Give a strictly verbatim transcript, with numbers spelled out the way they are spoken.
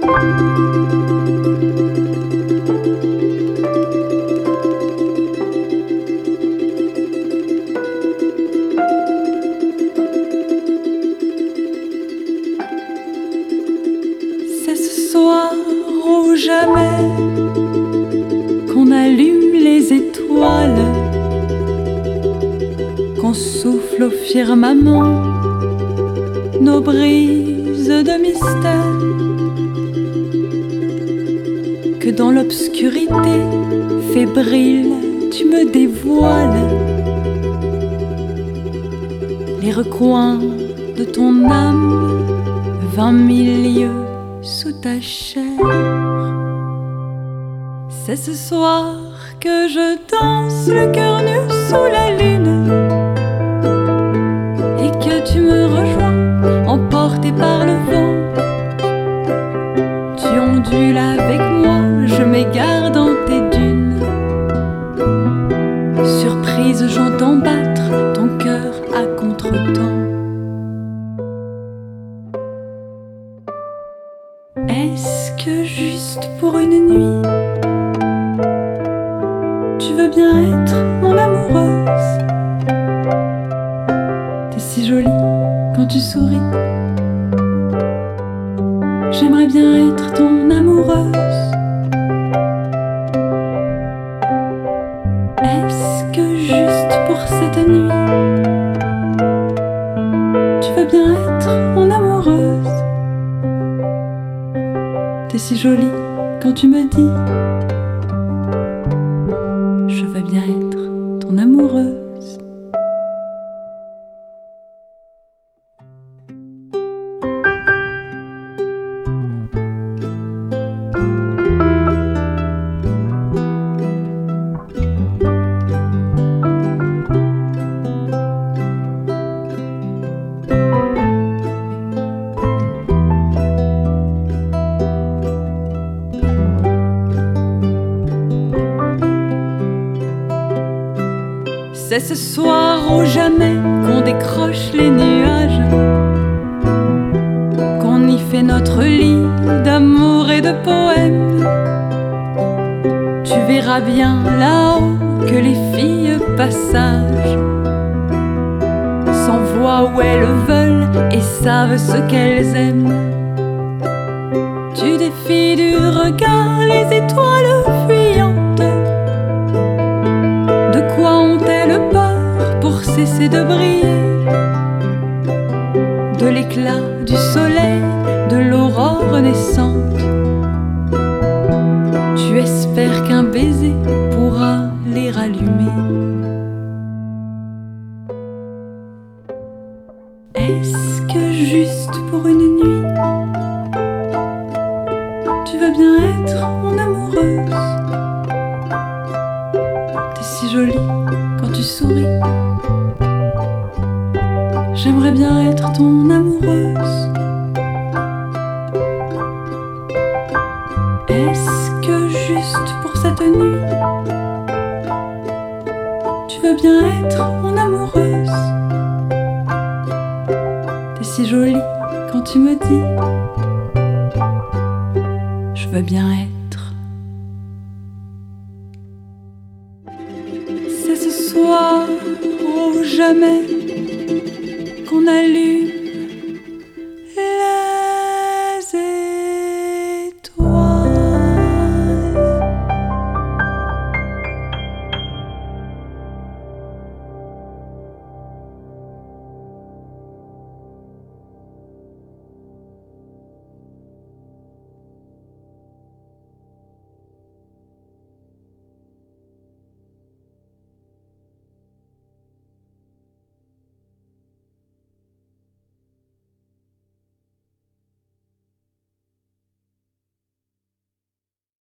C'est ce soir ou jamais qu'on allume les étoiles, qu'on souffle au firmament nos brises de mystère, que dans l'obscurité fébrile tu me dévoiles les recoins de ton âme, vingt mille lieues sous ta chair. C'est ce soir que je danse le cœur nu sous la lune et que tu me rejoins, emporté par le vent. Tu ondules avec moi, je m'égare dans tes dunes. Surprise, j'entends battre ton cœur à contre-temps. Est-ce que juste pour une nuit, tu veux bien être mon amoureuse? T'es si jolie quand tu souris, j'aimerais bien être ton amoureuse. Est-ce que juste pour cette nuit, tu veux bien être mon amoureuse? T'es si jolie quand tu me dis, je veux bien être ton amoureuse. C'est ce soir ou jamais qu'on décroche les nuages, qu'on y fait notre lit d'amour et de poèmes. Tu verras bien là-haut que les filles passagent s'envoient où elles veulent et savent ce qu'elles aiment. Tu défies du regard les étoiles fuyantes. De quoi ont-elles peur pour cesser de briller? De l'éclat du soleil, de l'aurore naissante. Tu espères qu'un baiser pourra les rallumer. Est-ce que juste pour une nuit, tu veux bien être mon amoureuse? T'es si jolie quand tu souris, j'aimerais bien être ton amoureuse. Est-ce que juste pour cette nuit, tu veux bien être mon amoureuse? T'es si jolie quand tu me dis, je veux bien être. C'est ce soir ou jamais